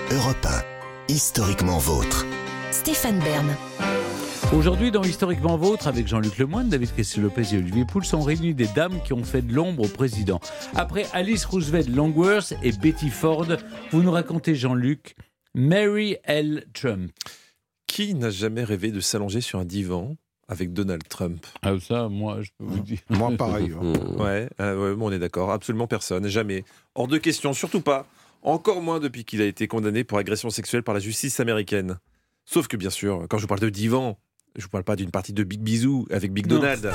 Europe 1, historiquement vôtre. Stéphane Bern. Aujourd'hui, dans Historiquement Vôtre, avec Jean-Luc Lemoyne, David Castel-Lopez et Olivier Pouls, sont réunis des dames qui ont fait de l'ombre au président. Après Alice Roosevelt Longworth et Betty Ford, vous nous racontez, Jean-Luc, Mary L. Trump. Qui n'a jamais rêvé de s'allonger sur un divan avec Donald Trump? Ah ça, moi, je peux vous dire. Moi, pareil. Ouais, on est d'accord. Absolument personne, jamais. Hors de question, surtout pas. Encore moins depuis qu'il a été condamné pour agression sexuelle par la justice américaine. Sauf que, bien sûr, quand je vous parle de divan, je vous parle pas d'une partie de Big Bisou avec Big Donald.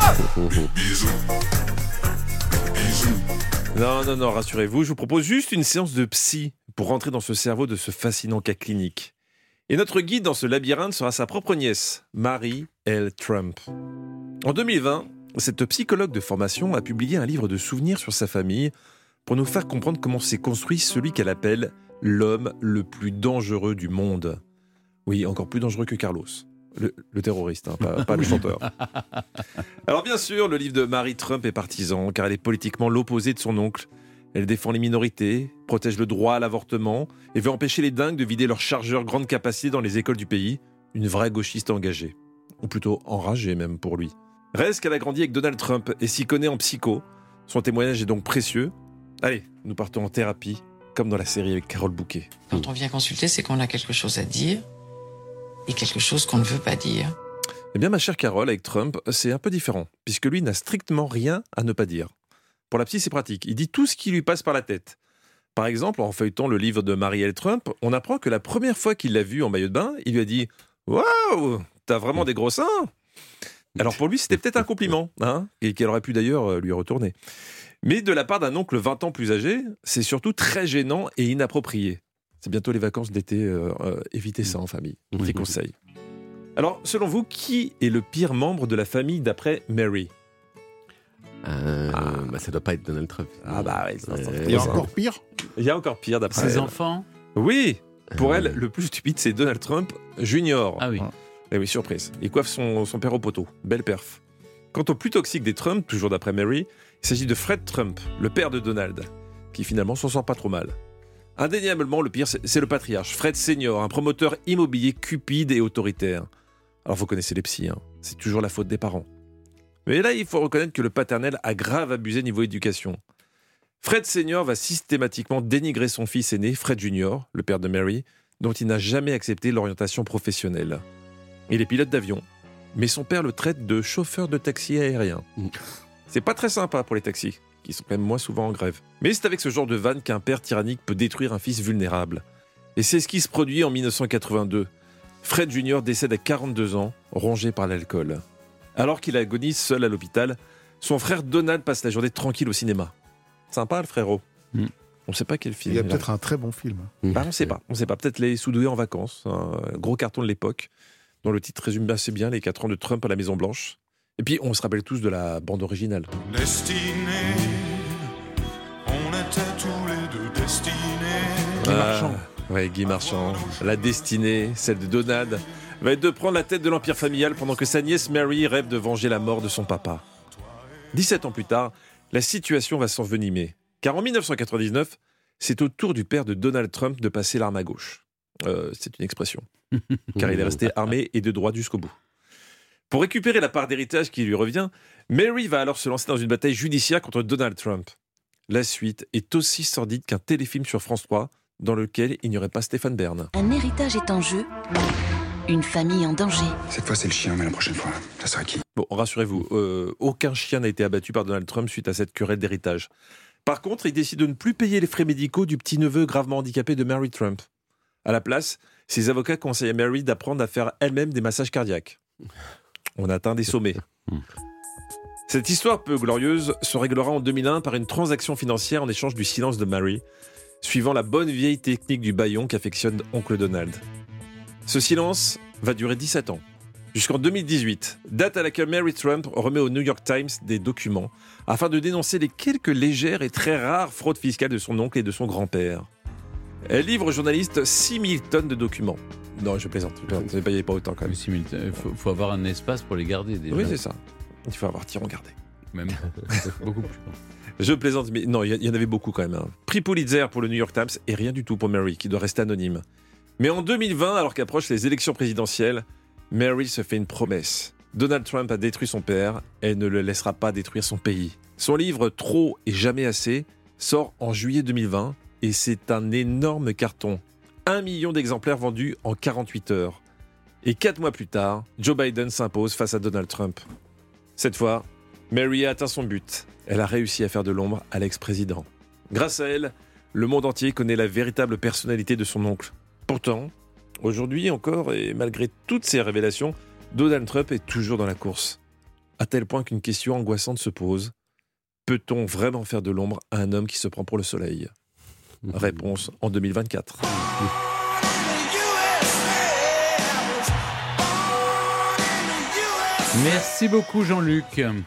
Non, rassurez-vous, je vous propose juste une séance de psy pour rentrer dans ce cerveau de ce fascinant cas clinique. Et notre guide dans ce labyrinthe sera sa propre nièce, Mary L. Trump. En 2020, cette psychologue de formation a publié un livre de souvenirs sur sa famille pour nous faire comprendre comment s'est construit celui qu'elle appelle l'homme le plus dangereux du monde. Oui, encore plus dangereux que Carlos. Le terroriste, pas le chanteur. Alors bien sûr, le livre de Mary Trump est partisan, car elle est politiquement l'opposé de son oncle. Elle défend les minorités, protège le droit à l'avortement et veut empêcher les dingues de vider leurs chargeurs grande capacité dans les écoles du pays. Une vraie gauchiste engagée. Ou plutôt enragée même pour lui. Reste qu'elle a grandi avec Donald Trump et s'y connaît en psycho. Son témoignage est donc précieux. Allez, nous partons en thérapie, comme dans la série avec Carole Bouquet. Quand on vient consulter, c'est qu'on a quelque chose à dire et quelque chose qu'on ne veut pas dire. Eh bien, ma chère Carole, avec Trump, c'est un peu différent, puisque lui n'a strictement rien à ne pas dire. Pour la psy, c'est pratique. Il dit tout ce qui lui passe par la tête. Par exemple, en feuilletant le livre de Mary L. Trump, on apprend que la première fois qu'il l'a vue en maillot de bain, il lui a dit « Waouh, t'as vraiment des gros seins !» Alors pour lui, c'était peut-être un compliment, et qu'elle aurait pu d'ailleurs lui retourner. Mais de la part d'un oncle 20 ans plus âgé, c'est surtout très gênant et inapproprié. C'est bientôt les vacances d'été, évitez ça en famille. Petit conseil. Alors, selon vous, qui est le pire membre de la famille d'après Mary ? Ça doit pas être Donald Trump. Il y a encore pire. Il y a encore pire d'après Ses elle. enfants ? Oui, pour elle, le plus stupide, c'est Donald Trump Junior. Ah oui. Eh oui, surprise. Il coiffe son père au poteau. Belle perf. Quant au plus toxique des Trump, toujours d'après Mary, il s'agit de Fred Trump, le père de Donald, qui finalement s'en sort pas trop mal. Indéniablement, le pire, c'est le patriarche, Fred Senior, un promoteur immobilier cupide et autoritaire. Alors, vous connaissez les psys, c'est toujours la faute des parents. Mais là, il faut reconnaître que le paternel a grave abusé niveau éducation. Fred Senior va systématiquement dénigrer son fils aîné, Fred Junior, le père de Mary, dont il n'a jamais accepté l'orientation professionnelle. Il est pilote d'avion, mais son père le traite de chauffeur de taxi aérien. C'est pas très sympa pour les taxis, qui sont quand même moins souvent en grève. Mais c'est avec ce genre de vanne qu'un père tyrannique peut détruire un fils vulnérable. Et c'est ce qui se produit en 1982. Fred Junior décède à 42 ans, rongé par l'alcool. Alors qu'il agonise seul à l'hôpital, son frère Donald passe la journée tranquille au cinéma. Sympa le frérot. On ne sait pas quel film. Il y a peut-être un très bon film. On ne sait pas. Peut-être Les Soudoués en vacances, un gros carton de l'époque, dont le titre résume assez bien les 4 ans de Trump à la Maison Blanche. Et puis, on se rappelle tous de la bande originale. Destinée, on était tous les deux destinés. Guy Marchand. Ouais, Guy Marchand. La destinée, celle de Donald, va être de prendre la tête de l'empire familial pendant que sa nièce Mary rêve de venger la mort de son papa. 17 ans plus tard, la situation va s'envenimer. Car en 1999, c'est au tour du père de Donald Trump de passer l'arme à gauche. C'est une expression. Car il est resté armé et de droite jusqu'au bout. Pour récupérer la part d'héritage qui lui revient, Mary va alors se lancer dans une bataille judiciaire contre Donald Trump. La suite est aussi sordide qu'un téléfilm sur France 3 dans lequel il n'y aurait pas Stéphane Bern. Un héritage est en jeu. Une famille en danger. Cette fois, c'est le chien, mais la prochaine fois, ça sera qui ? Bon, rassurez-vous, aucun chien n'a été abattu par Donald Trump suite à cette querelle d'héritage. Par contre, il décide de ne plus payer les frais médicaux du petit-neveu gravement handicapé de Mary Trump. À la place, ses avocats conseillent à Mary d'apprendre à faire elle-même des massages cardiaques. On atteint des sommets. Cette histoire peu glorieuse se réglera en 2001 par une transaction financière en échange du silence de Mary, suivant la bonne vieille technique du bâillon qu'affectionne oncle Donald. Ce silence va durer 17 ans, jusqu'en 2018, date à laquelle Mary Trump remet au New York Times des documents afin de dénoncer les quelques légères et très rares fraudes fiscales de son oncle et de son grand-père. Elle livre aux journalistes 6000 tonnes de documents. Non, je plaisante, ne payez pas autant quand même. Il faut avoir un espace pour les garder déjà. Oui, c'est ça. Il faut avoir tirant gardé. même. Beaucoup plus. Je plaisante, mais non, il y en avait beaucoup quand même. Prix Pulitzer pour le New York Times et rien du tout pour Mary, qui doit rester anonyme. Mais en 2020, alors qu'approchent les élections présidentielles, Mary se fait une promesse. Donald Trump a détruit son père, elle ne le laissera pas détruire son pays. Son livre « Trop et jamais assez » sort en juillet 2020 et c'est un énorme carton. 1 million d'exemplaires vendus en 48 heures. Et 4 mois plus tard, Joe Biden s'impose face à Donald Trump. Cette fois, Mary a atteint son but. Elle a réussi à faire de l'ombre à l'ex-président. Grâce à elle, le monde entier connaît la véritable personnalité de son oncle. Pourtant, aujourd'hui encore, et malgré toutes ces révélations, Donald Trump est toujours dans la course. À tel point qu'une question angoissante se pose. Peut-on vraiment faire de l'ombre à un homme qui se prend pour le soleil ? Réponse en 2024. Merci beaucoup Jean-Luc.